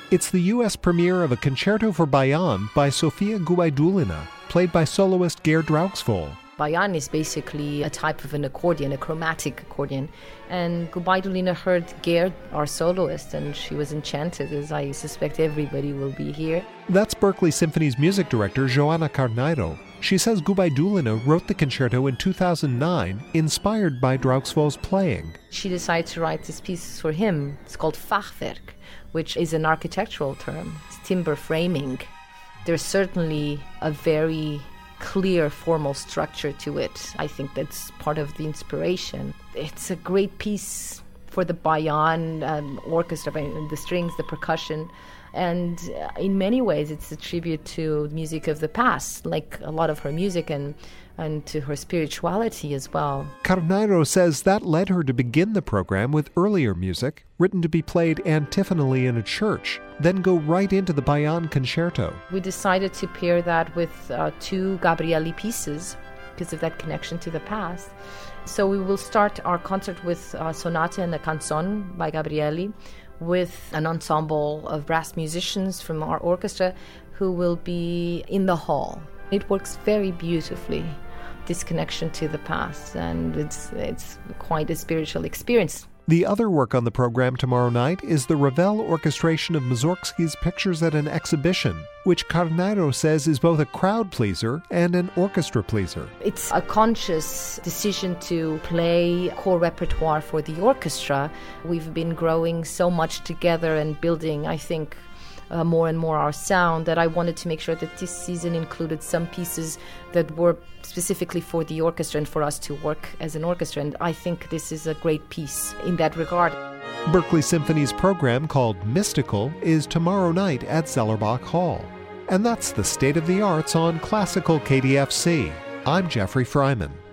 It's the U.S. premiere of a concerto for Bayan by Sofia Gubaidulina, played by soloist Gerd Rauxvoll. Bayan is basically a type of an accordion, a chromatic accordion. And Gubaidulina heard Gerd, our soloist, and she was enchanted, as I suspect everybody will be here. That's Berkeley Symphony's music director, Joana Carneiro. She says Gubaidulina wrote the concerto in 2009, inspired by Rauxvoll's playing. She decided to write this piece for him. It's called Fachwerk, which is an architectural term. It's timber framing. There's certainly a very clear formal structure to it. I think that's part of the inspiration. It's a great piece for the Bayan orchestra, the strings, the percussion, and in many ways it's a tribute to music of the past, like a lot of her music and to her spirituality as well. Carneiro says that led her to begin the program with earlier music, written to be played antiphonally in a church, then go right into the Bayan concerto. We decided to pair that with two Gabrieli pieces because of that connection to the past. So we will start our concert with Sonata and a Canzon by Gabrieli, with an ensemble of brass musicians from our orchestra who will be in the hall. It works very beautifully, this connection to the past, and it's quite a spiritual experience. The other work on the program tomorrow night is the Ravel orchestration of Mussorgsky's Pictures at an Exhibition, which Carneiro says is both a crowd pleaser and an orchestra pleaser. It's a conscious decision to play core repertoire for the orchestra. We've been growing so much together and building, I think, more and more our sound, that I wanted to make sure that this season included some pieces that were specifically for the orchestra and for us to work as an orchestra, and I think this is a great piece in that regard. Berkeley Symphony's program, called Mystical, is tomorrow night at Zellerbach Hall. And that's the State of the Arts on Classical KDFC. I'm Jeffrey Freiman.